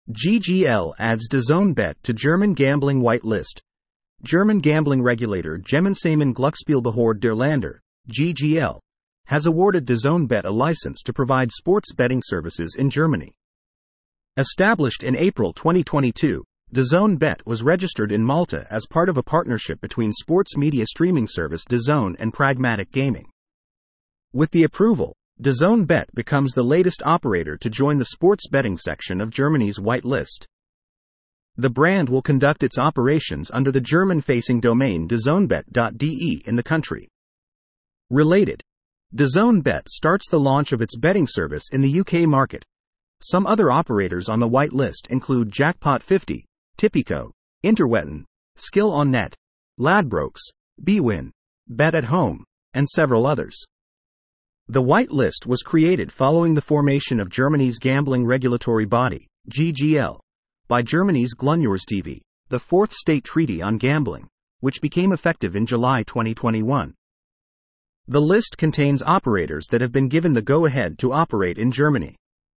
GGL adds DAZN Bet to German gambling whitelist. German gambling regulator Gemeinsamen Glücksspielbehörde der Länder, GGL, has awarded DAZN Bet a license to provide sports betting services in Germany. Established in April 2022, DAZN Bet was registered in Malta as part of a partnership between sports media streaming service DAZN and Pragmatic Gaming. With the approval, DAZN Bet becomes the latest operator to join the sports betting section of Germany's whitelist. The brand will conduct its operations under the German-facing domain daznbet.de in the country. Related, DAZN Bet starts the launch of its betting service in the UK market. Some other operators on the whitelist include Jackpot 50, Tipico, Interwetten, Skill on Net, Ladbrokes, bwin, Bet at Home, and several others. The whitelist was created following the formation of Germany's gambling regulatory body, GGL, by Germany's Grundgesetz, the fourth state treaty on gambling, which became effective in July 2021. The list contains operators that have been given the go-ahead to operate in Germany.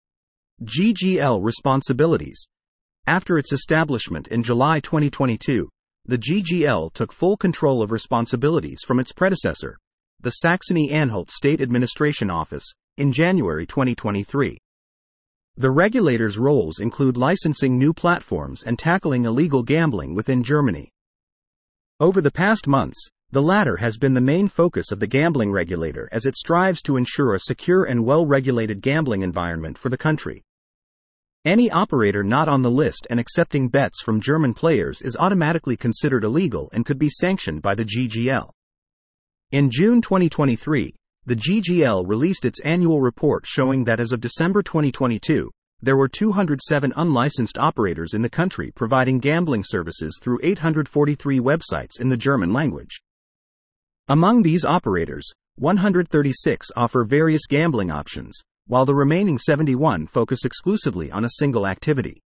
GGL responsibilities. After its establishment in July 2022, the GGL took full control of responsibilities from its predecessor, the Saxony-Anhalt State Administration Office, in January 2023. The regulator's roles include licensing new platforms and tackling illegal gambling within Germany. Over the past months, the latter has been the main focus of the gambling regulator as it strives to ensure a secure and well-regulated gambling environment for the country. Any operator not on the list and accepting bets from German players is automatically considered illegal and could be sanctioned by the GGL. In June 2023, the GGL released its annual report showing that as of December 2022, there were 207 unlicensed operators in the country providing gambling services through 843 websites in the German language. Among these operators, 136 offer various gambling options, while the remaining 71 focus exclusively on a single activity.